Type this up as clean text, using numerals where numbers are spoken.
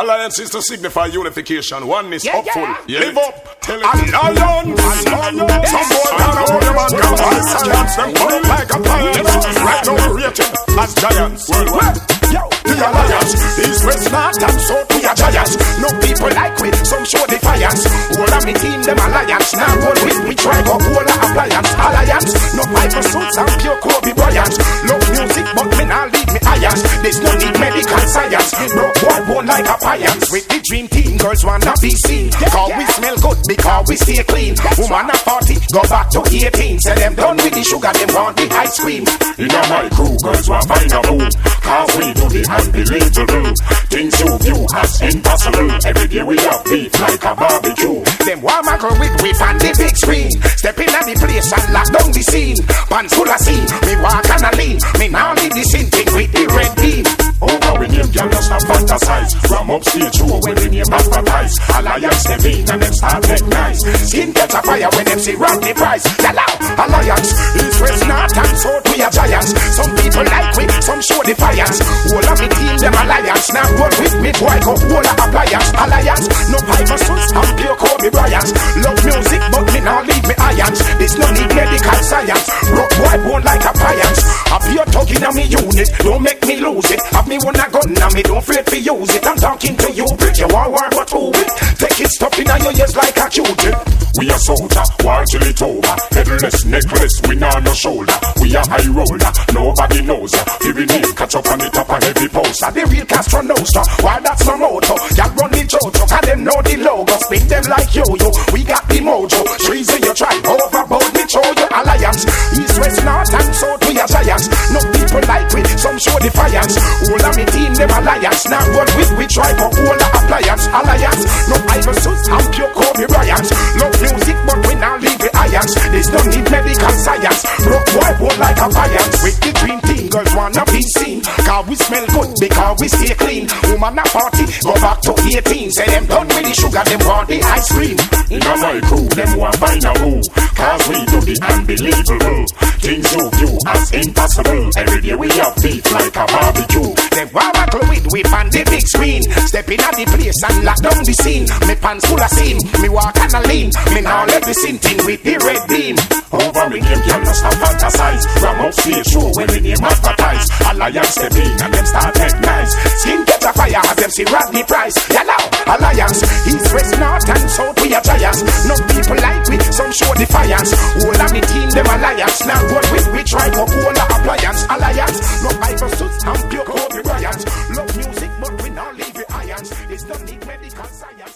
Alliance is to signify unification, oneness, hopeful. Live up, tell it. Alliance. Some boy down a holy man can buy science. Them come like a appliance. Right now we rate it as giants. Worldwide. Yo, the Alliance is west, north and south. We are giants. No people like we, some show defiance. All of me team them Alliance. Now roll with we try go whole appliance. Alliance, no piper suits and pure Kobe Bryant. Love music but me now leave me irons. There's no need medical science. Broke boy won't like appliance. With the dream team, girls wanna be seen. Cause we smell good because we stay clean. Woman at 40, go back to 18. Say them done with the sugar, them want the ice cream. In my crew, girls want find a boo. Cause we do the unbelievable. Things you view as impossible. Every day we have beef like a barbecue. Them want my girl with whip on the big screen. Step in at the place and lock down the scene. Pants full of scene, me walk and a lean. Me now leave the scene thing with the red beam. Over we name girl just not fantasize. From upstage show when we name advertise. Alliance them in and them start get nice. Skin catch a fire when them see rock the price. Yallow, Alliance, east, west, north and south we are giants. Some people like we, some show defiance. All of me team them Alliance. Now roll with me boy go whole appliance. Alliance, no piper suits and pure Kobe Bryant. Love music but me now leave me irons. There's no need medical science. Rock boy won't like appliance. Up your talking on me unit, don't make me lose it. Have me one a gun and me don't afraid to use it. I'm talking to you, bitch, you are war but who it? Take it stuff in your ears like a Q-tip. We a soldier, war till it over. Headless, necklace, we not no shoulder. We a high roller, nobody knows ya. Every name catch up on the top of heavy poster. The real Castro Nostra, why that's no moto? Y'all run the Jojo, cause them know the logo. Spin them like yo-yo, we got the mojo. Trees in your tribe, overboard me show you Alliance. East, west, north and south we are giants. No people like we, some show defiance. All of me team them Alliance. Now what we try for all the appliance. Alliance, no Ivan suits and pure Kobe Bryant. Love music but we now leave the irons. There's no need medical science. Rock boy won't like appliance. With the dream team, girls wanna be seen. Cause we smell good because we stay clean. Woman at 40, go back to 18. Say them done with the sugar, them want the ice cream. In my crew, them want find a woo. Cause we do the unbelievable. Things you view as impossible. Every day we have beef like a barbecue. Them want battle with whip on the big screen. Step in at the place and lock down the scene. Me pants full of seam, me walk and a lean. Me now let the scene thing with the red beam. Over me name girl just not fantasize. From upstage show when we name advertise. Alliance step in and them start get nice. Skin catch a fire as them see Rodney Price. Yallow, Alliance, east, west, north and south we are giants. No people like we, some show defiance. All of me team them Alliance. Now what we try for all the appliance. Alliance, no piper suits and pure Kobe Bryant. Love music but we now leave the irons. It's no need medical science.